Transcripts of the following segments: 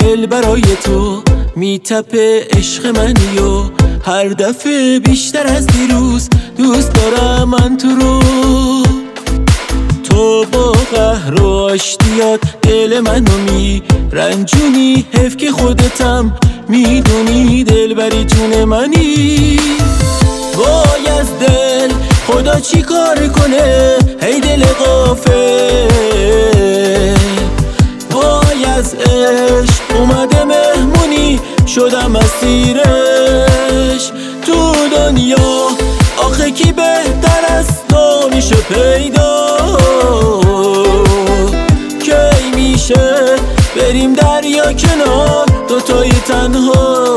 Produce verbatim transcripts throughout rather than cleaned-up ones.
دل برای تو میتپه عشق منی و هر دفعه بیشتر از دیروز دوست دارم من تو رو. تو با قهر و آشتیات دل منو می رنجونی، حیف که خودتم میدونی دل بری جون منی. وای از دل خدا چی کار کنه هی دل غافل، وای از عشق اومده مهمونی شدم اسیرش. تو دنیا آخه کی بهتر از تو میشه پیدا، کی میشه بریم دریا کنار دوتایی تنها.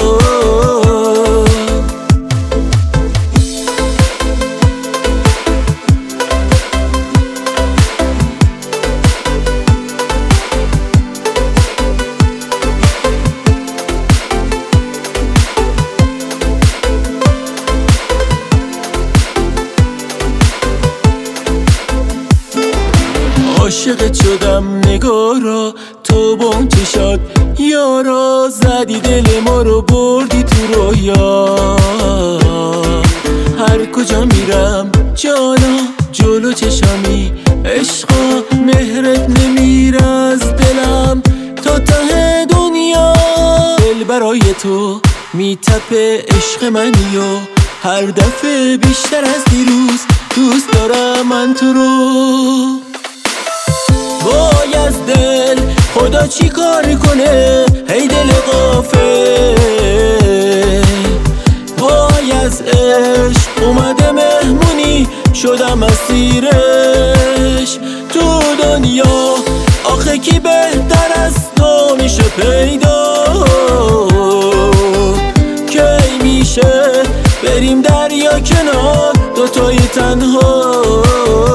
عاشقت شدم نگارا تو با اون چشات یارا، زدی دل ما رو بردی تو رویا. هر کجا میرم جانا جلو چشمی عشقا، مهرت نمیره از دلم تا ته دنیا. دل برای تو میتپه عشق منی و هر دفعه بیشتر از دیروز دوست دارم من تو رو. وای از دل خدا چی کار کنه هی دل غافل، وای از عشق اومده مهمونی شدم اسیرش. تو دنیا آخه کی بهتر از تو میشه پیدا، کی میشه بریم دریا کنار دوتایی تنها.